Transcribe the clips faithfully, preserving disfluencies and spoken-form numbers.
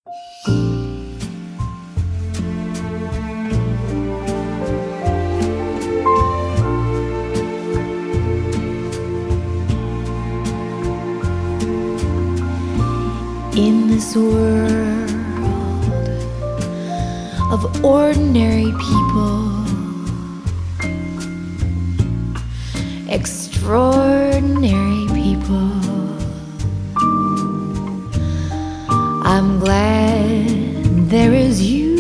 In this world of ordinary people, extraordinary people, I'm glad there is you.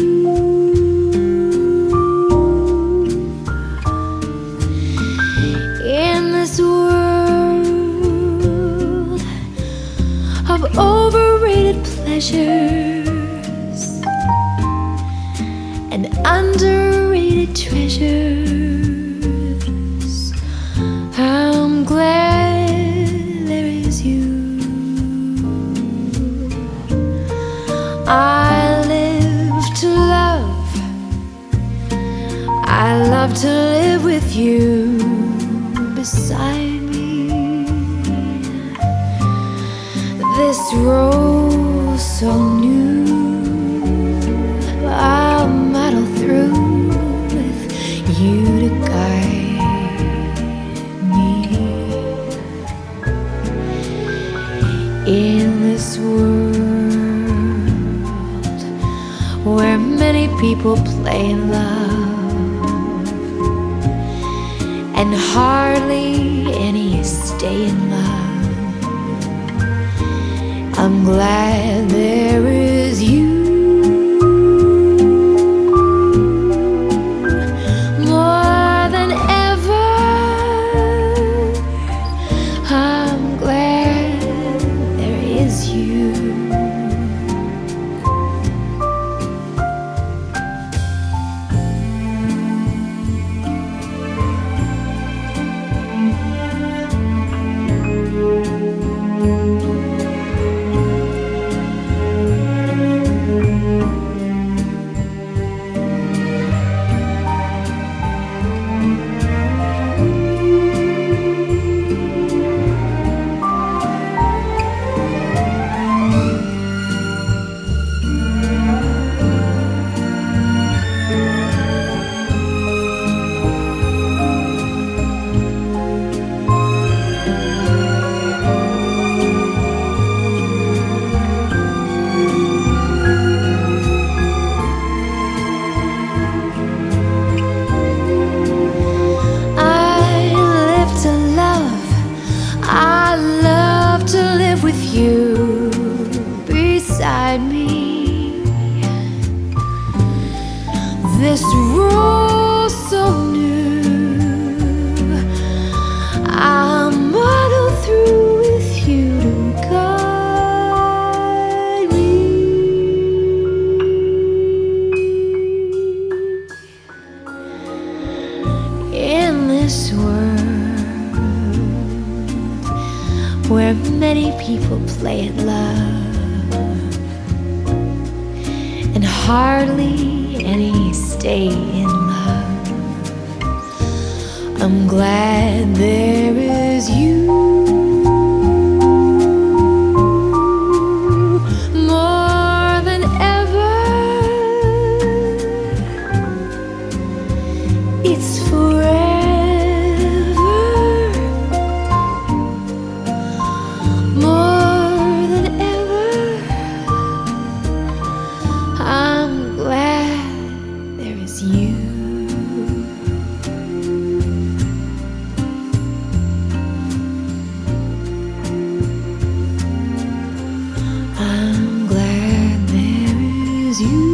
In this world of overrated pleasures and underrated treasures, I'm glad there is you. I live to love, I love to live with you beside me. This rose so new, I'll muddle through with you to guide me. In this world where many people play in love and hardly any stay in love, I'm glad there is you. More than ever, I'm glad there is you. With you beside me, this rose so new, I'll muddle through with you to guide me. In this world where many people play in love and hardly any stay in love, I'm glad there is you. More than ever, it's forever. You. I'm glad there is you.